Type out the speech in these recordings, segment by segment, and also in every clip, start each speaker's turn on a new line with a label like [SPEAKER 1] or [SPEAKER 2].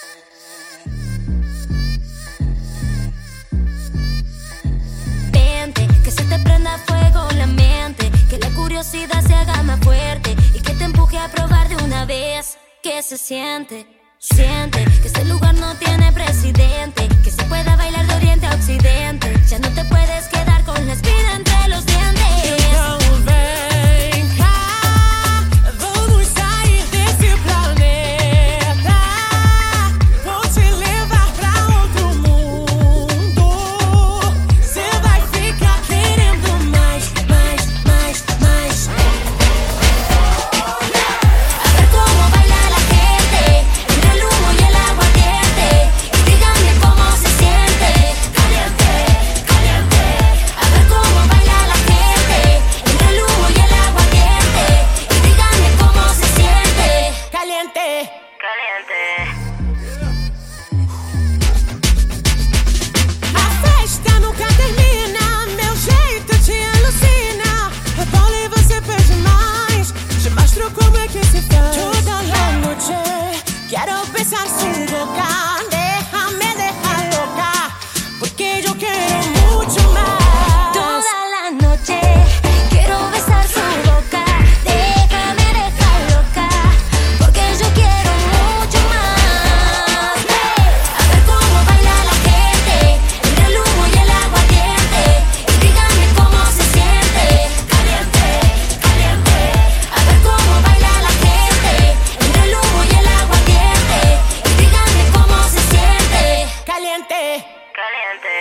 [SPEAKER 1] Vente, que se te prenda fuego la mente, que la curiosidad se haga más fuerte y que te empuje a probar de una vez. Que se siente, siente que este lugar no tiene presidente, que se pueda bailar de oriente a occidente. Ya no te puedes quedar con la espina entre los dientes.
[SPEAKER 2] Então vem cá, vamos sair desse planeta. Vou te levar pra outro mundo. Cê vai ficar querendo mais, mais, mais, mais.
[SPEAKER 1] A ver cómo baila la gente entre el humo y el aguardiente. Y díganme cómo se siente. Caliente, caliente. A ver cómo baila la gente entre el humo y el aguardiente. Y díganme cómo se siente.
[SPEAKER 2] Caliente.
[SPEAKER 1] Caliente.
[SPEAKER 2] A festa nunca termina, meu jeito te alucina. Rebola e você perde mais. Te mostro como é que se faz. Toda la noche quiero besar su boca. Déjame dejar loca, porque yo quiero mucho más.
[SPEAKER 1] Toda la noche quiero besar su boca. Déjame dejar loca, porque yo quiero mucho más. A ver cómo baila la gente entre el humo y el aguardiente. Y díganme cómo se siente. Caliente, caliente. A ver cómo baila la gente entre el humo y el aguardiente. Y díganme cómo se siente.
[SPEAKER 2] Caliente.
[SPEAKER 1] Caliente.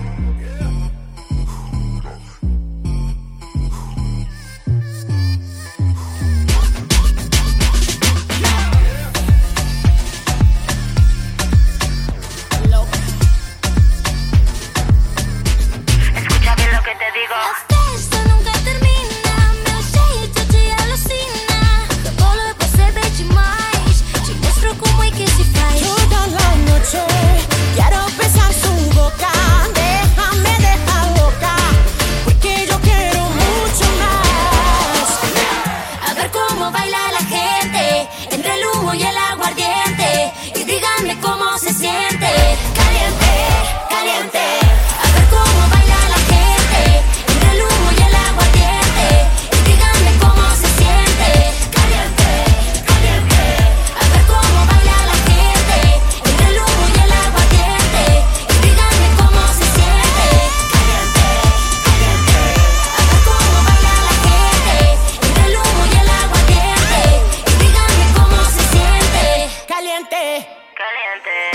[SPEAKER 1] Escucha bien lo que te digo. La festa nunca termina, meu jeito te alucina. Rebola e você pede mais. Te mostro como é que se faz.
[SPEAKER 2] Toda la noche quiero besar su boca. Déjame dejar loca, porque yo quiero mucho más.
[SPEAKER 1] A ver cómo baila la gente entre el humo y el aguardiente. Y díganme cómo se siente. Caliente, caliente. A ver cómo baila la gente entre el humo y el aguardiente. Y díganme cómo se siente. Caliente, caliente. A ver cómo baila la gente entre el humo y el aguardiente. Y díganme cómo se siente. Caliente, caliente. A ver cómo baila la gente entre el humo y el aguardiente. Y díganme cómo se siente.
[SPEAKER 2] Caliente.
[SPEAKER 1] Caliente.